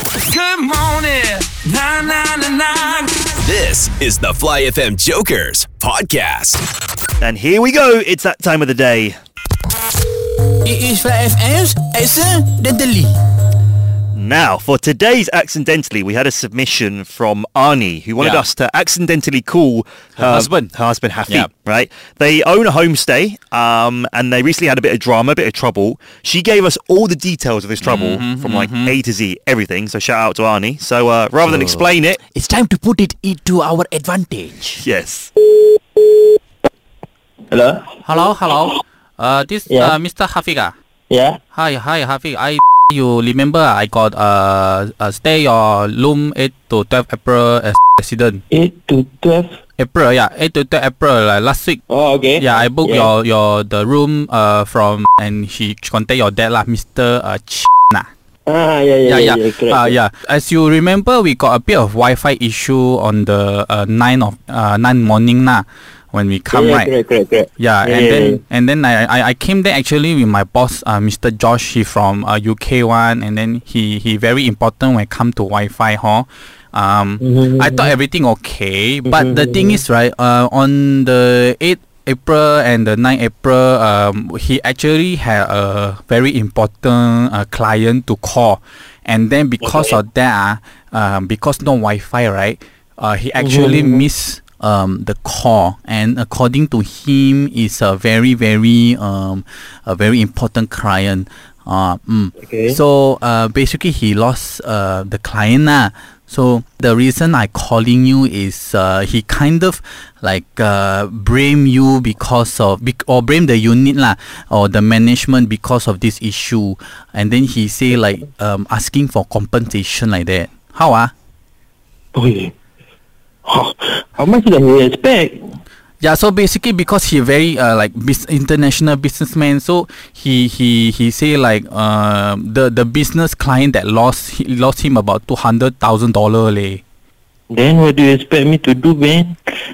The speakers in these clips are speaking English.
Good morning. Na, na, na, na. This is the Fly FM Jokers podcast. And here we go. It's that time of the day. It is Fly FM's Accidentally. Now, for today's Accidentally, we had a submission from Arnie, who wanted us to accidentally call her husband Hafi, right? They own a homestay, and they recently had a bit of drama, a bit of trouble. She gave us all the details of this trouble from like A to Z, everything. So shout out to Arnie. So rather than explain it, It's time to put it into our advantage. yes. Hello? Hello. This Yeah. Mr. Hafiq. Yeah? Hi Hafiq. You remember I got stay your room 8 to 12 April accident. 8 to 12? April, 8 to 12 April last week. Oh, okay. Yeah, I booked your the room from and she contact your dad lah, Mr. Nah. Yeah, correct. As you remember, we got a bit of Wi-Fi issue on the 9 morning nah, when we come, right? Correct. Yeah, and then I came there actually with my boss, Mr. Josh. He from UK one, and then he very important when it come to Wi-Fi, I thought everything okay, but the thing is, right, on the 8th April and the 9th April, he actually had a very important client to call, and then because of that, because no Wi-Fi, right, he actually missed the call, and according to him, is a very important client. Okay. So basically, he lost the client. So the reason I calling you is he kind of like blame you because of or blame the unit or the management because of this issue, and then he say like asking for compensation like that. How Okay. How much does he expect? Yeah, so basically because he very like international businessman, so he say like the business client that lost him about $200,000 leh. Then what do you expect me to do, man?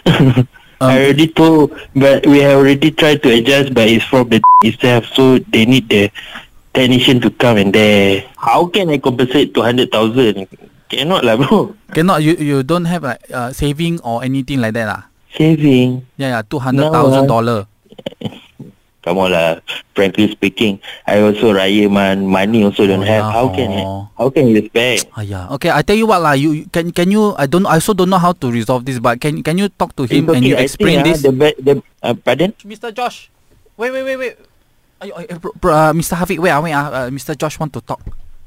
I already told, but we have already tried to adjust, but it's from the itself, so they need the technician to come and there. How can I compensate 200,000? Cannot lah, bro. Cannot, you don't have like saving or anything like that lah. Saving. Yeah, $200,000. Come on lah. Frankly speaking, I also raya man. Money also don't have. How can you expect? Yeah. Okay, I tell you what lah. You can you? I also don't know how to resolve this, but can you talk to him and you explain this? Pardon? Mr. Josh, wait. Mr. Hafiq, wait. Mr. Josh want to talk.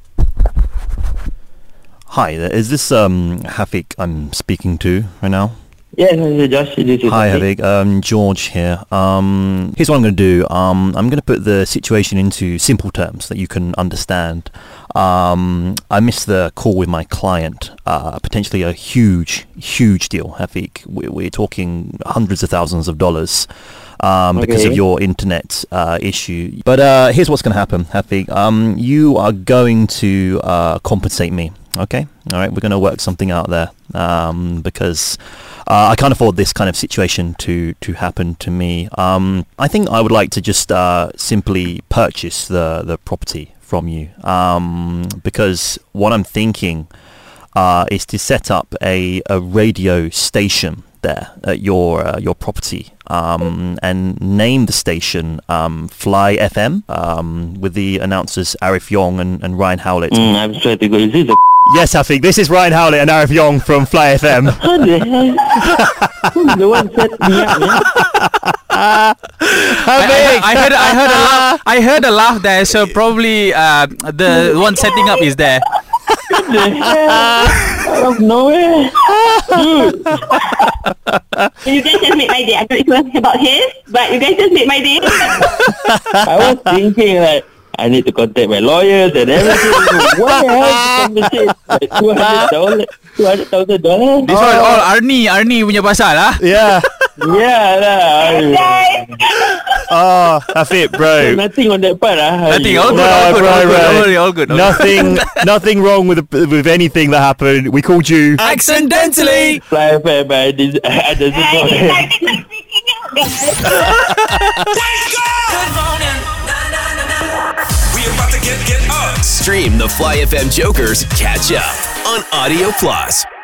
Hi there. Is this Hafiq I'm speaking to right now? Yeah, Josh. Hi, Hafiq. George here. Here's what I'm going to do. I'm going to put the situation into simple terms that you can understand. I missed the call with my client. Potentially a huge deal, Hafiq. We're talking hundreds of thousands of dollars because of your internet issue. But here's what's going to happen, Hafiq. You are going to compensate me. Okay? All right? We're going to work something out there because I can't afford this kind of situation to happen to me. I think I would like to just simply purchase the property from you because what I'm thinking is to set up a radio station there at your property and name the station Fly FM with the announcers Arif Yong and Ryan Howlett. I'm sorry to go. Is this the Yes, Hafiq, this is Ryan Howlett and Arif Yong from Fly FM. How the hell? Who's the one set me up, man? I heard a laugh there, so probably the one setting up is there. What the hell? Out of nowhere. Dude. You guys just made my day. I don't know if it was about his, but you guys just made my day. I was thinking like, I need to contact my lawyers and everything. What the hell to compensate? Like $200,000? This one all Arnie punya pasal lah. Yeah. Yeah lah. Oh, Hafiq, bro. Nothing on that part Nothing. All good. Nothing wrong with anything that happened. We called you Accidentally. Fly FM, I doesn't know that. Good morning. We about to get Get up. Stream the Fly FM Jokers catch up on Audio Plus.